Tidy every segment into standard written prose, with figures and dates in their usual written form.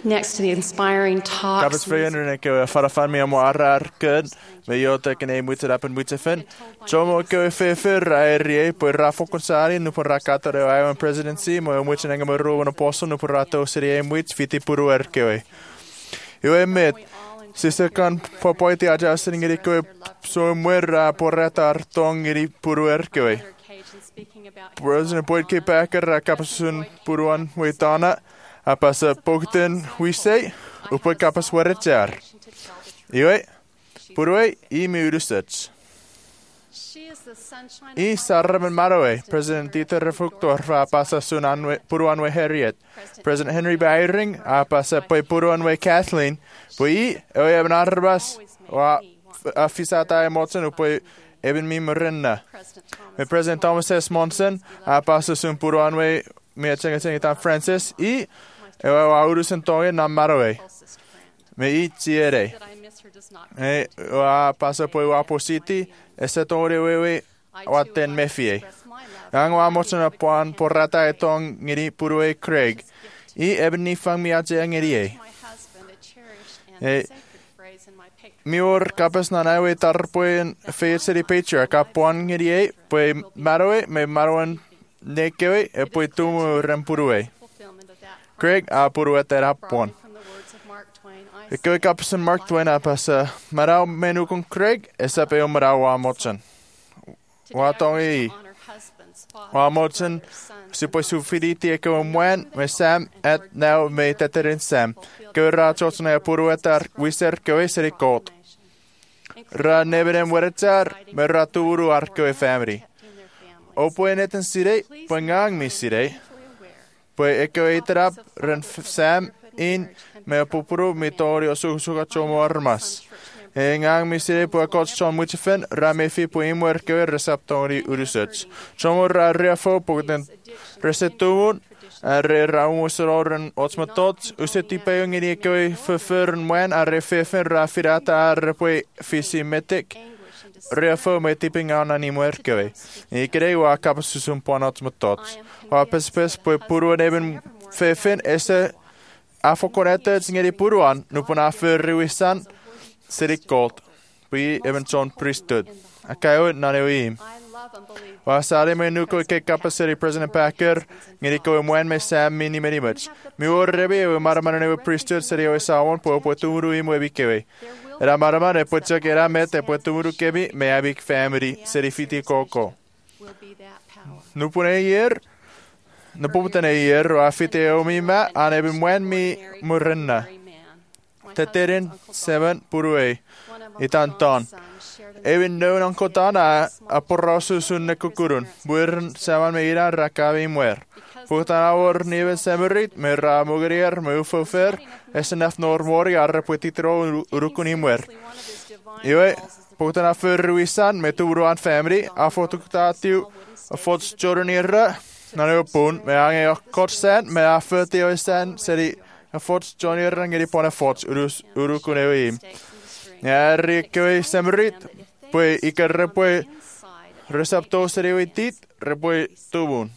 next to the inspiring talks. Kapes vrienden en ik farafan mi amo arar good. Me yota kene muita dapan muita fin. Chomo ke fefer rie po rafo konsari no por rakata de Iowa presidency mo muita nga mo ro no posto no por rato serie muita fiti puru erkewe. Eu emet Sister kan popoiti aja singiri ko so muera porreta artong iri puru erkewe. President Boyd K. Packer kapasun puruan wetana apas pokten wise upo kapas warejar. Iwe purue I miurusets. I sarramen maroe President Dieter Refuktor apasa sunanwe puruanwe Harriet. President Henry Byring apasa poi puruanwe Kathleen. Poi eben arbas wa afisata emotsen upo eben mi morenna. Med President Thomas S. Monson apasa sun puruanwe me chenga Francis I aurusen tonge na maroe. Me I tiere. Pasa poi wapo city esetori wewe waten mefie. Ang wamosen apuan porrata etong ngiri purue Craig. I eben ni fang mi aje ngiri mior kapas na nawe tarpoen feitseri patriarch apuan ngiri poi maroe me maroan nekewe e poi tumu rempurue. Craig purue terapuan. Ikaw kapasan Mark Twain apasa marau menu kong Craig esape o marau wamotsen. Watong wamotsen sipo sufiriti ikaw mwen me Sam at now me teterin Sam. Ikaw rachot na puru etar wiser kawe seri kot. Ra neberen weretar me raturu arkawe family. Opo eneten sire pangang mi sire. Pues ikaw itarap ren Sam in me pupuru mitorio susuka chomo armas. Engang misire po akot chon muchifen ramefi po imwer kewe receptori urusets. Chomo ra reafo po den resetumun re raumusroren otsmatot usetipe ngiri kewe fefern mwen are fefen rafirata are po fisimetik. Reafo me tipping aan aan imwer kewe. Ikere wa kapsusum po otsmatot. Wa pespes po puru neben fefen ese Afokonete ngeri puruan nupuna fyrriwissan serikkolt. Pui eventuon priesthood. Akayo naneoim. Wasare me nuko ke kapaseri President Packer ngeri ko mwen me Sam mini much. Mi orrebi e maramane priesthood serio esawon po tumuru im webikewe. Era maramane pocha kera mete po tumuru kebi me abik family serifiti koko. Nupune yer Napuputane hier afite omima aan hebben mwen mi murenna. Teterin 7 purue. Itan ton. Even no non kotana aporosu sunne kukurun. Buiren saman me ira rakavi muer. Putan awor nive semerit me ra mugrier me ufofer. Esenaf normori arre puetitro urukuni muer. Iwe putan afurruisan me turuan family afotuktatiu afots jornirra. Nanu pun me ange kotsen me afurti oisen seri afots Johnny rangeri pone fots urukunewi. Neri koi semrit poi iker poi recepto seri witit repoi tubun.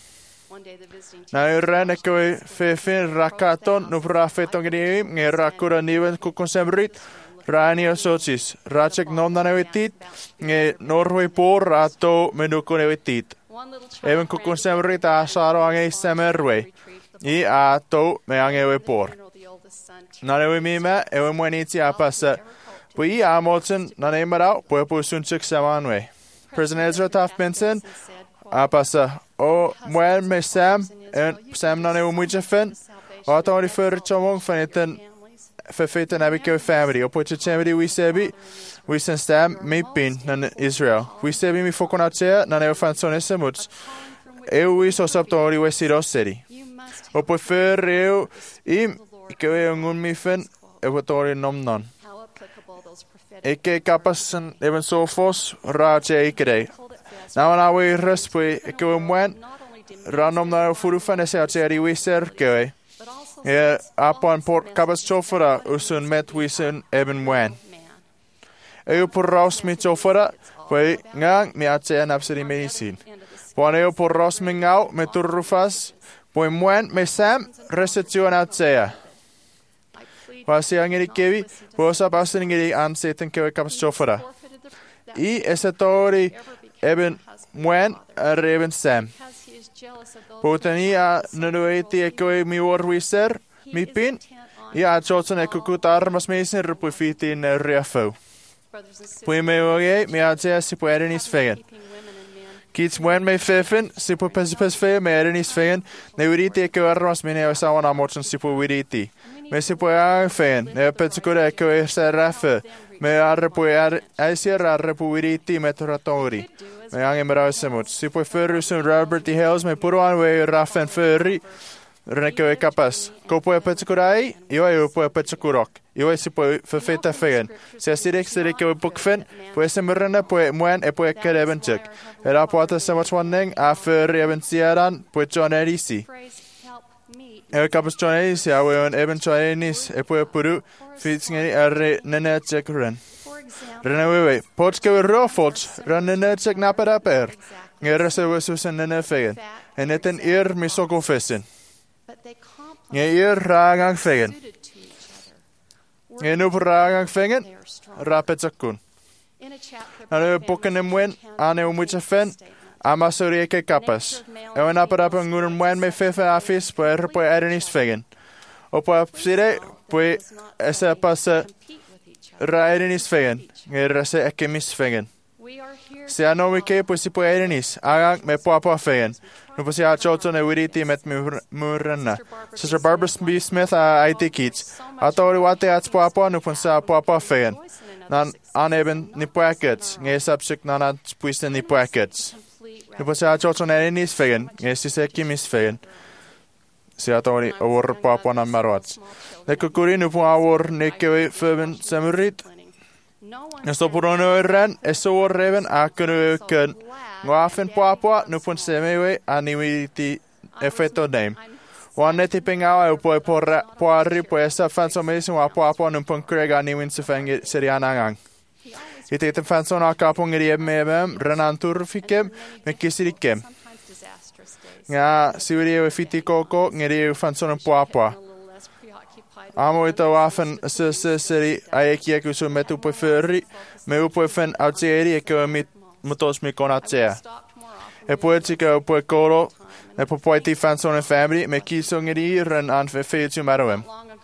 Nanu rane koi fefin rakaton nu profeton geni ngerakura niven kukon semrit ranio socis rachek non nanewitit nge norway por rato menukunewitit. Even kukun semrita saaro ange semerwe. I to me ange por. Nanewe mime ewe mweniti apasa. Pui amotsen nane marau pue pusunchik samanwe. President Ezra Taft Benson apasa o mwen me Sam en Sam nanewe mujafen. Ato ni fyrir chomong faniten fefeten abikewe family. O puche chemedi wisebi. We sen Sam mipin nan Israel. We sebi mi fokonatea nan efanson semuts. Eu we so saptori we siroseri. O prefer eu im kewe ngun mi fen evatori nomnon. Eke kapasen even so fos raje ikere. Now na we respe kewe mwen ranom na furufan ese ateri we ser kewe. Upon port kapas chofara usun met we sen eben mwen. Eu por raus mi chofara, poi ngang mi ace napseri medicin. Poi eu por raus mi ngau me turrufas, poi mwen me Sam recepcion acea. Wasi angeri kewi, wosa basin ngeri an setan kewe kapas chofara. I esatori eben mwen reben Sam. Potani a nunueti e kewe mi warwiser, mi pin, I a chotson e kukut armas meisen rupufiti in reafo. Pui me oye, mi a tea si pu erenis fegen. Kiets mwen me fefen, si pu pesipes fe, me erenis fegen, ne wiriti e kewe armas mine o sawan amorson si pu wiriti. Me si pu a fegen, ne petsukure e kewe se rafe, me arre pu eisier arre pu wiriti meturatori. Me ange me rausemut. Si pu fyrru sun Robert I Hells, me puru anwe rafen fyrri, Reneke kapas. Kopo e petsukurai, io e upo e petsukurok. Io e si po fefeta fegen. Se asirik sirik e bukfen, po e semurana po e muen e po e kerebenchuk. E la po ata samachwanning a furri eben siaran po e John Edisi. E kapas John Edisi a weon eben John Edis e po e puru fitsngeri arre nene tjekuren. Rene wewe, potske we rofots, ran nene tjek napera per. Ngere se wesusen nene fegen. En neten eer misoko fessen. Je ragang fegen. Je nu ragang fegen, rapet zakun. Anu boeken en mwen, ane umucha fen, amasori eke kapas. Ewen aparapa ngun mwen me fefe afis, po po erenis fegen. Opo psire, po ese pasa ra erenis fegen, ngerase eke mis fegen. Se ano wike, po si po erenis, agang me po fegen. Nu po si a choton e wiriti met murrenna. Sister Barbara B. Smith a IT Keats. A tori wate at poapa nu po sa poapa fegen. Nan aneben ni poakets. Nge sapsik nan at puisten ni poakets. Nu po si a choton e nis fegen. Nge si se kimis fegen. Si a tori over poapa nan maroats. Neko kuri nu po awor nekewe feben samurit. Nesto purono erren, eso warreven akunu kun. Ngoafen poapa nu pun semewe aniwiti efeto name. Waneti pingawa e po poari po esa fanso mesin wa poapa nu pun krega aniwin se fengi serianangang. Ite fanso na kapong riem mebem renan turfikem me kisirikem. Nga siwiri e fiti koko ngeri fanso na poapa. Amo ita wafen se seri aeki eku su metu po furri me upo fen autieri e ko mit mutos mi konatsea. E poetica o poe koro, e po poeti fanson e family, me kisongeri ren an feetu maroem.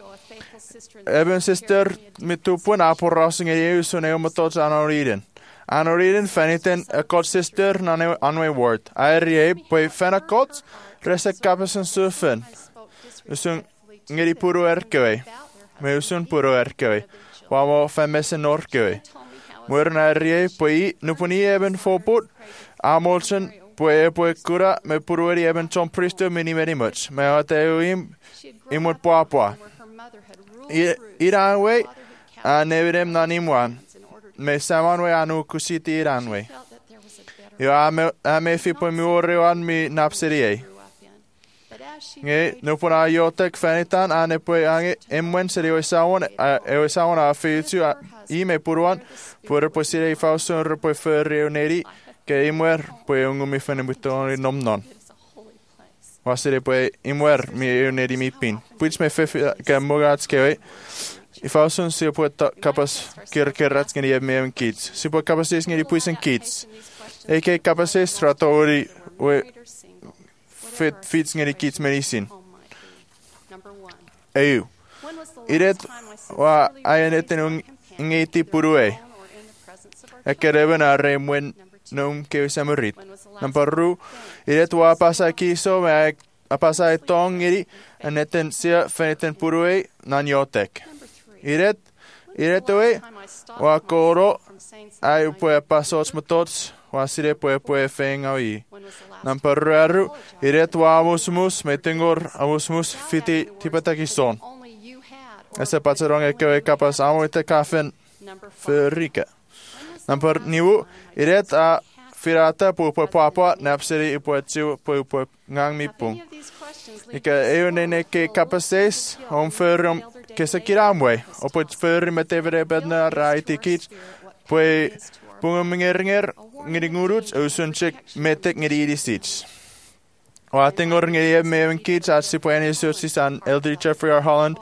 Eben sister mit tupun apo rosingeri usun e mutos anoriden. Anoriden faniten a kot sister nan anwe word. Aerie poe fanakot, resek kapasen sufen. Usun ngeri puro erkewe. Me usun puro erkewe. Wamo femesen orkewe. Muerna rie poi nupuni eben foput amolsen poe kura me purueri eben chon pristo mini very much me ateuim imut poa iranwe anevirem nanimwan me samanwe anu kusiti iranwe yo ame fi po mi orewan mi napserie Nge nupuna yotek fanitan ane poe ange emwen seri oisawon a fitu I me puruan por posire I fauson po ferreoneri ke imwer po ungumi fenebutoni nomnon. Wasire po imwer mi euneri mi pin. Puits me fefe ke mogats ke I fauson si po kapas kirkerats ngeni me kids. Si po kapas ngeni puisen kids. Eke kapas stratori we fits ngeni kids medicine. Eyu. Iret wa ayeneten ngeti purue. Ekereben a remwen num ke samurit. Namparu iret wa pasa kiso me a pasa etong iri aneten sia feneten purue nan yotek. Iret we wa koro ai poe pasos metots wa sire poe fengawi. Namparu iret wa amusmus metengor amusmus fiti tipatakison. Ese patserong eke kapas amoite kafen fyrrike. Nampar niu iret a firata po papa napseri ipoetiu po ngang mipung. Ike eunene ke kapases om fyrrum kesakiramwe. Opo fyrri metevere bedna raiti kits po pungumingeringer ngiringuruts usunchik metek ngiridisits. Watingor ngiri meven kits at si po enisosis an Eldridge Jeffrey R. Holland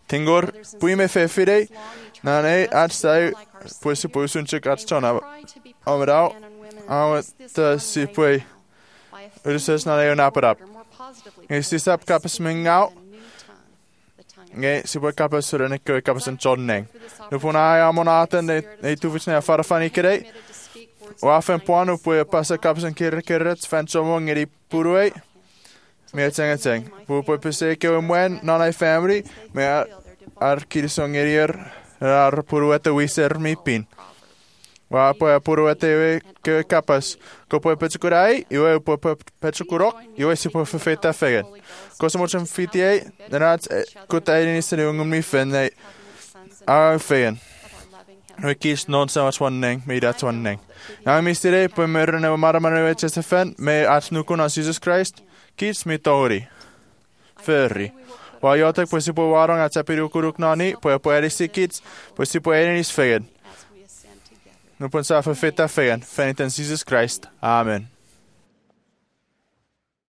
Tingor, pwy me ffeffidei, na ne at stau, pwy si pwy sy'n chig at ton, amrau, dy si pwy, ydysys na ne o'n apadap. Nge si sap kapes mingau, nge si pwy kapes sy'n rhaid gwy kapes yn jodneng. Nw ai amon aten, neu tufis neu a farafan I kyrei, o afen puan o pwy pas a kapes yn kyrret, fan chomo ngeri purwei, me teng. Pwy pwysau gyw ymwen, non ai family, me ar kirisong ngeri'r ar purwet y wiser mi pin. Wa pwy a purwet e gyw kapes, go pwy petsukurai, iwe pwy petsukurok, iwe si pwy ffeta ffegen. Kosa moch yn ffidiau, dyna gwta eirin I sy'n yw'n mi ffyn, neu a ffegen. Nwy gys non sa mas wanneng, me dat wanneng. Na mi stire, pwy myr yn ewa mara mara wech ys y ffen, me at nwkwn as Jesus Christ, gys mi tori. Fyrri. Wa iotek pwy si pwy warong at apir yw gwrwg nani, pwy a pwy eris I kids, pwy si pwy eirin is ffegen. Nw pwy sa ffeta ffegen, ffenit yn Jesus Christ. Amen.